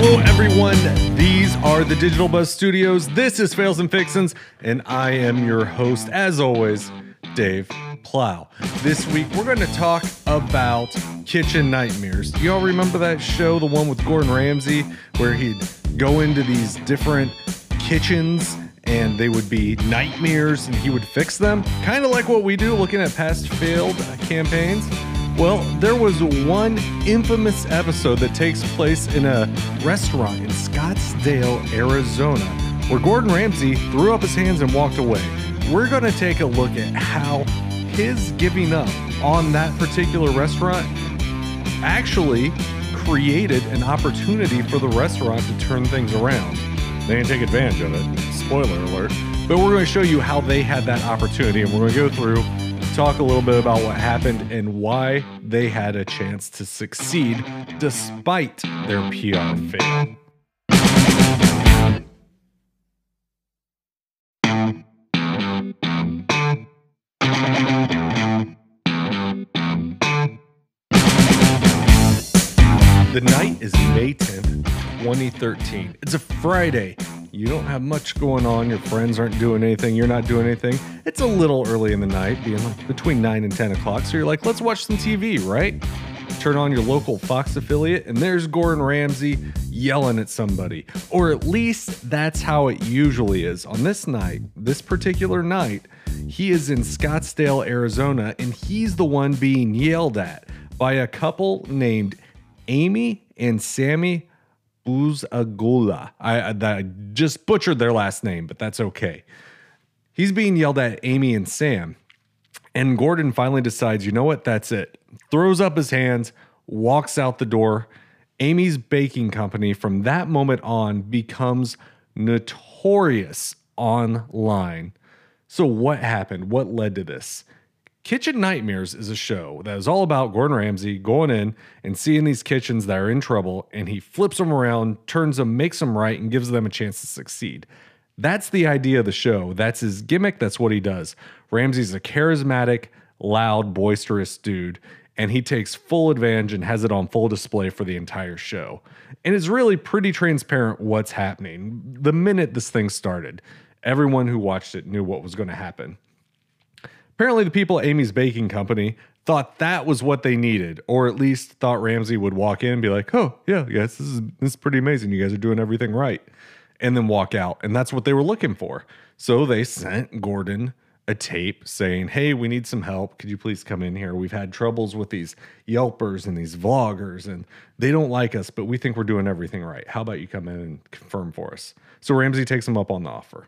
Hello, everyone. These are the Digital Buzz Studios. This is Fails and Fixins, and I am your host, as always, Dave Plow. This week, we're going to talk about kitchen nightmares. Do y'all remember that show, the one with Gordon Ramsay, where he'd go into these different kitchens and they would be nightmares and he would fix them? Kind of like what we do looking at past failed campaigns. Well, there was one infamous episode that takes place in a restaurant in Scottsdale, Arizona, where Gordon Ramsay threw up his hands and walked away. We're going to take a look at how his giving up on that particular restaurant actually created an opportunity for the restaurant to turn things around. They didn't take advantage of it, spoiler alert, but we're going to show you how they had that opportunity, and we're going to go through, talk a little bit about what happened and why they had a chance to succeed despite their PR fail. The night is May 10th, 2013. It's a Friday. You don't have much going on. Your friends aren't doing anything. You're not doing anything. It's a little early in the night, being like between 9 and 10 o'clock. So you're like, let's watch some TV, right? Turn on your local Fox affiliate, and there's Gordon Ramsay yelling at somebody. Or at least that's how it usually is. On this night, this particular night, he is in Scottsdale, Arizona, and he's the one being yelled at by a couple named Amy and Sammy Buzagula. I just butchered their last name, but that's okay. He's being yelled at, Amy and Sam. And Gordon finally decides, you know what? That's it. Throws up his hands, walks out the door. Amy's baking company from that moment on becomes notorious online. So what happened? What led to this? Kitchen Nightmares is a show that is all about Gordon Ramsay going in and seeing these kitchens that are in trouble, and he flips them around, turns them, makes them right, and gives them a chance to succeed. That's the idea of the show. That's his gimmick. That's what he does. Ramsay's a charismatic, loud, boisterous dude, and he takes full advantage and has it on full display for the entire show. And it's really pretty transparent what's happening. The minute this thing started, everyone who watched it knew what was going to happen. Apparently, the people at Amy's Baking Company thought that was what they needed, or at least thought Ramsay would walk in and be like, oh, yeah, guys, this is pretty amazing. You guys are doing everything right. And then walk out. And that's what they were looking for. So they sent Gordon a tape saying, hey, we need some help. Could you please come in here? We've had troubles with these Yelpers and these vloggers, and they don't like us, but we think we're doing everything right. How about you come in and confirm for us? So Ramsay takes him up on the offer.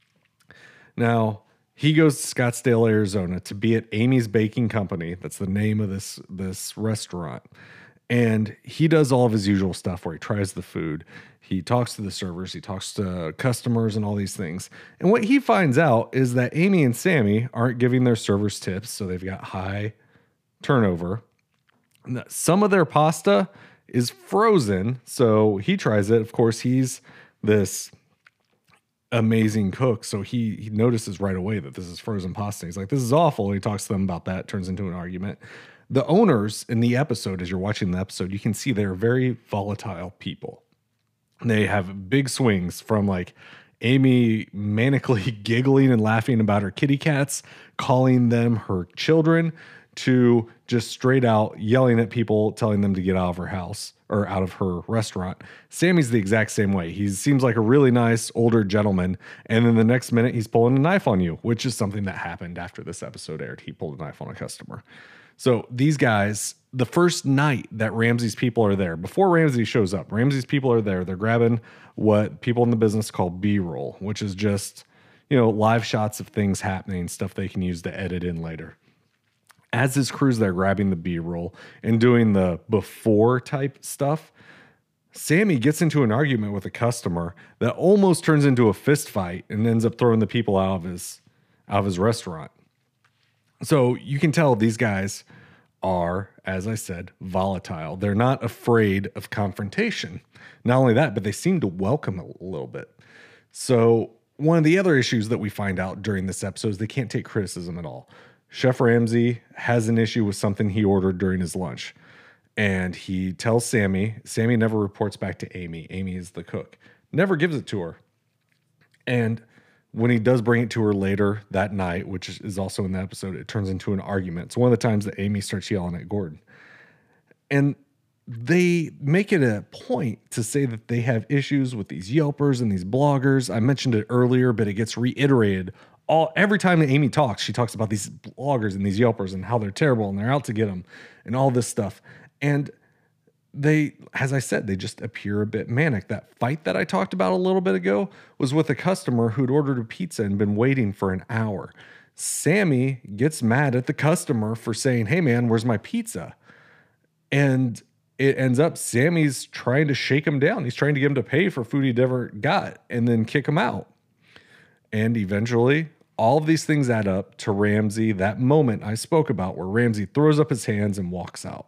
Now, he goes to Scottsdale, Arizona to be at Amy's Baking Company. That's the name of this restaurant. And he does all of his usual stuff where he tries the food. He talks to the servers. He talks to customers and all these things. And what he finds out is that Amy and Sammy aren't giving their servers tips, so they've got high turnover. Some of their pasta is frozen, so he tries it. Of course, he's this amazing cook, so he notices right away that this is frozen pasta. He's like, this is awful. He talks to them about that. It turns into an argument. The owners in the episode, as you're watching the episode, you can see they're very volatile people. They have big swings from like Amy manically giggling and laughing about her kitty cats, calling them her children, to just straight out yelling at people, telling them to get out of her house or out of her restaurant. Sammy's the exact same way. He seems like a really nice older gentleman, and then the next minute he's pulling a knife on you, which is something that happened after this episode aired. He pulled a knife on a customer. So these guys, the first night that Ramsay's people are there, before Ramsay shows up, Ramsay's people are there. They're grabbing what people in the business call B-roll, which is just, live shots of things happening, stuff they can use to edit in later. As his crew's there grabbing the B-roll and doing the before type stuff, Sammy gets into an argument with a customer that almost turns into a fist fight and ends up throwing the people out of his restaurant. So you can tell these guys are, as I said, volatile. They're not afraid of confrontation. Not only that, but they seem to welcome it a little bit. So one of the other issues that we find out during this episode is they can't take criticism at all. Chef Ramsay has an issue with something he ordered during his lunch. And he tells Sammy. Sammy never reports back to Amy. Amy is the cook. Never gives it to her. And when he does bring it to her later that night, which is also in the episode, it turns into an argument. It's one of the times that Amy starts yelling at Gordon. And they make it a point to say that they have issues with these Yelpers and these bloggers. I mentioned it earlier, but it gets reiterated every time that Amy talks. She talks about these bloggers and these Yelpers and how they're terrible and they're out to get them and all this stuff. And they, as I said, they just appear a bit manic. That fight that I talked about a little bit ago was with a customer who'd ordered a pizza and been waiting for an hour. Sammy gets mad at the customer for saying, "Hey man, where's my pizza?" And it ends up Sammy's trying to shake him down. He's trying to get him to pay for food he never got and then kick him out. And eventually, all of these things add up to Ramsay, that moment I spoke about where Ramsay throws up his hands and walks out.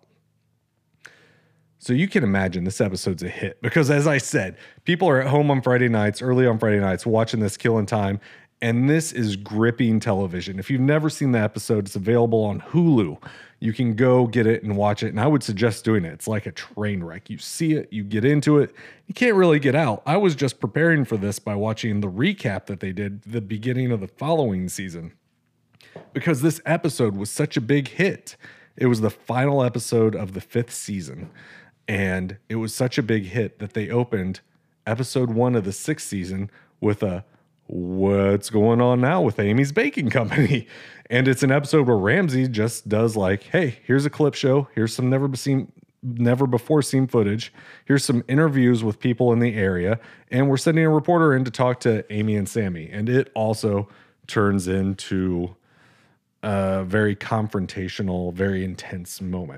So you can imagine this episode's a hit because, as I said, people are at home on Friday nights, early on Friday nights, watching this killing time. And this is gripping television. If you've never seen the episode, it's available on Hulu. You can go get it and watch it. And I would suggest doing it. It's like a train wreck. You see it, you get into it. You can't really get out. I was just preparing for this by watching the recap that they did the beginning of the following season because this episode was such a big hit. It was the final episode of the 5th season. And it was such a big hit that they opened episode 1 of the 6th season with a "What's going on now with Amy's Baking Company?" And it's an episode where Ramsay just does like, "Hey, here's a clip show. Here's some never before seen footage. Here's some interviews with people in the area. And we're sending a reporter in to talk to Amy and Sammy." And it also turns into a very confrontational, very intense moment.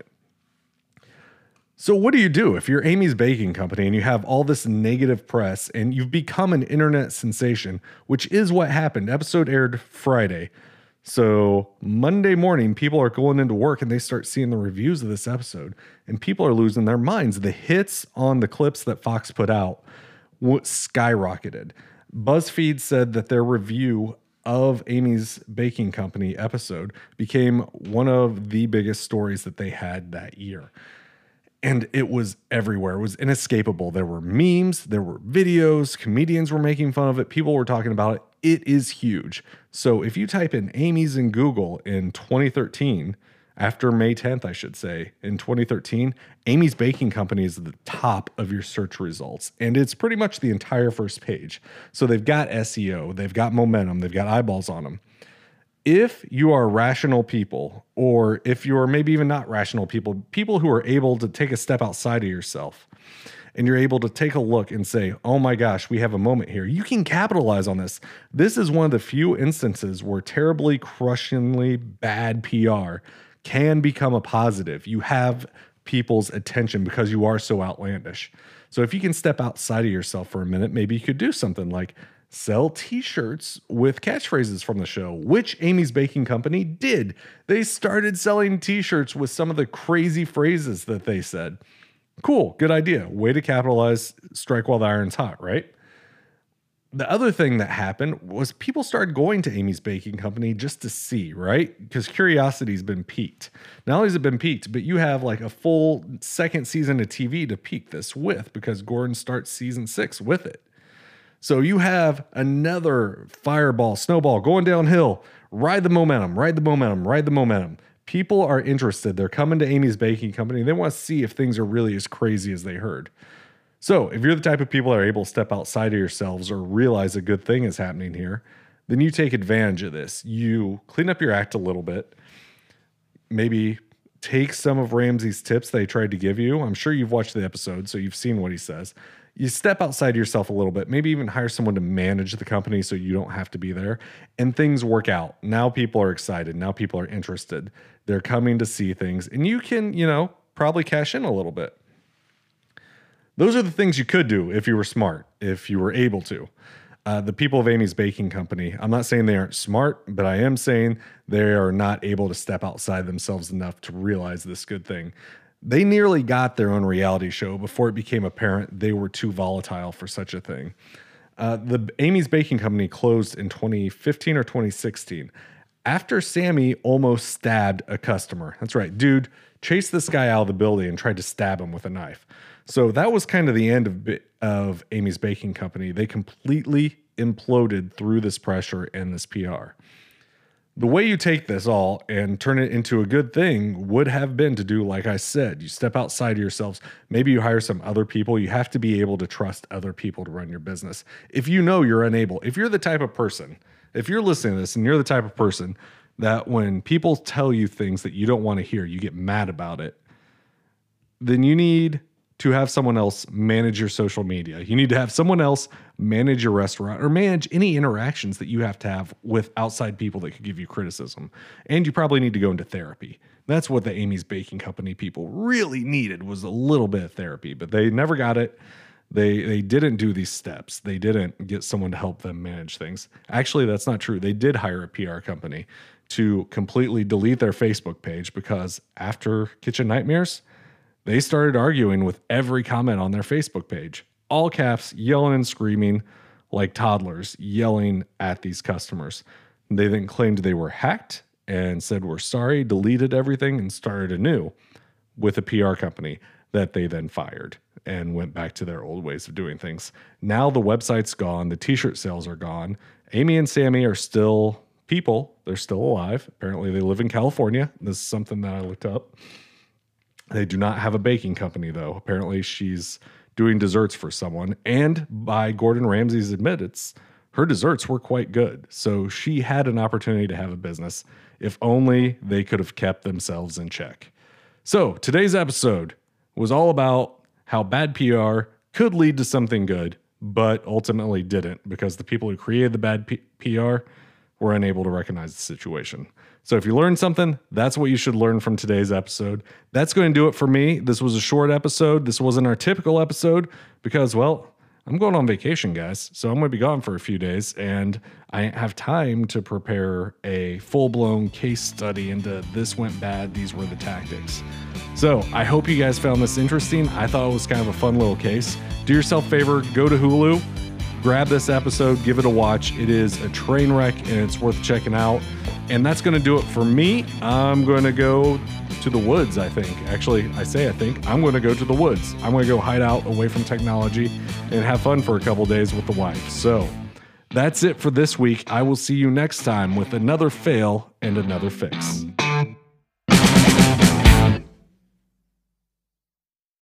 So what do you do if you're Amy's Baking Company and you have all this negative press and you've become an internet sensation, which is what happened. Episode aired Friday. So Monday morning, people are going into work and they start seeing the reviews of this episode and people are losing their minds. The hits on the clips that Fox put out skyrocketed. BuzzFeed said that their review of Amy's Baking Company episode became one of the biggest stories that they had that year. And it was everywhere. It was inescapable. There were memes, there were videos, comedians were making fun of it, people were talking about it. It is huge. So if you type in Amy's in Google in 2013, after May 10th, I should say, in 2013, Amy's Baking Company is at the top of your search results. And it's pretty much the entire first page. So they've got SEO, they've got momentum, they've got eyeballs on them. If you are rational people, or if you're maybe even not rational people, people who are able to take a step outside of yourself, and you're able to take a look and say, "Oh my gosh, we have a moment here," you can capitalize on this. This is one of the few instances where terribly, crushingly bad PR can become a positive. You have people's attention because you are so outlandish. So if you can step outside of yourself for a minute, maybe you could do something like sell t-shirts with catchphrases from the show, which Amy's Baking Company did. They started selling t-shirts with some of the crazy phrases that they said. Cool, good idea. Way to capitalize, strike while the iron's hot, right? The other thing that happened was people started going to Amy's Baking Company just to see, right? Because curiosity's been piqued. Not only has it been piqued, but you have like a full second season of TV to pique this with because Gordon starts season 6 with it. So you have another fireball, snowball going downhill. Ride the momentum, ride the momentum, ride the momentum. People are interested. They're coming to Amy's Baking Company. They want to see if things are really as crazy as they heard. So if you're the type of people that are able to step outside of yourselves or realize a good thing is happening here, then you take advantage of this. You clean up your act a little bit. Maybe take some of Ramsay's tips that he tried to give you. I'm sure you've watched the episode, so you've seen what he says. You step outside yourself a little bit, maybe even hire someone to manage the company so you don't have to be there, and things work out. Now people are excited. Now people are interested. They're coming to see things, and you can, probably cash in a little bit. Those are the things you could do if you were smart, if you were able to. The people of Amy's Baking Company, I'm not saying they aren't smart, but I am saying they are not able to step outside themselves enough to realize this good thing. They nearly got their own reality show before it became apparent they were too volatile for such a thing. The Amy's Baking Company closed in 2015 or 2016. after Sammy almost stabbed a customer. That's right, dude chased this guy out of the building and tried to stab him with a knife. So that was kind of the end of Amy's Baking Company. They completely imploded through this pressure and this PR. The way you take this all and turn it into a good thing would have been to do, like I said, you step outside of yourselves. Maybe you hire some other people. You have to be able to trust other people to run your business. If you know you're unable, if you're the type of person, if you're listening to this and you're the type of person that when people tell you things that you don't want to hear, you get mad about it, then you need to have someone else manage your social media. You need to have someone else manage your restaurant or manage any interactions that you have to have with outside people that could give you criticism. And you probably need to go into therapy. That's what the Amy's Baking Company people really needed, was a little bit of therapy, but they never got it. They didn't do these steps. They didn't get someone to help them manage things. Actually, that's not true. They did hire a PR company to completely delete their Facebook page because after Kitchen Nightmares, they started arguing with every comment on their Facebook page. All caps, yelling and screaming like toddlers, yelling at these customers. They then claimed they were hacked and said, "We're sorry," deleted everything and started anew with a PR company that they then fired and went back to their old ways of doing things. Now the website's gone. The t-shirt sales are gone. Amy and Sammy are still people. They're still alive. Apparently they live in California. This is something that I looked up. They do not have a baking company, though. Apparently, she's doing desserts for someone. And by Gordon Ramsay's admittance, her desserts were quite good. So she had an opportunity to have a business if only they could have kept themselves in check. So today's episode was all about how bad PR could lead to something good, but ultimately didn't because the people who created the bad PR were unable to recognize the situation. So if you learned something, that's what you should learn from today's episode. That's going to do it for me. This was a short episode. This wasn't our typical episode because, well, I'm going on vacation, guys. So I'm going to be gone for a few days, and I have time to prepare a full-blown case study into this went bad, these were the tactics. So I hope you guys found this interesting. I thought it was kind of a fun little case. Do yourself a favor, go to Hulu, grab this episode, give it a watch. It is a train wreck, and it's worth checking out. And that's going to do it for me. I'm going to go to the woods, I think. Actually, I think. I'm going to go to the woods. I'm going to go hide out away from technology and have fun for a couple days with the wife. So that's it for this week. I will see you next time with another fail and another fix.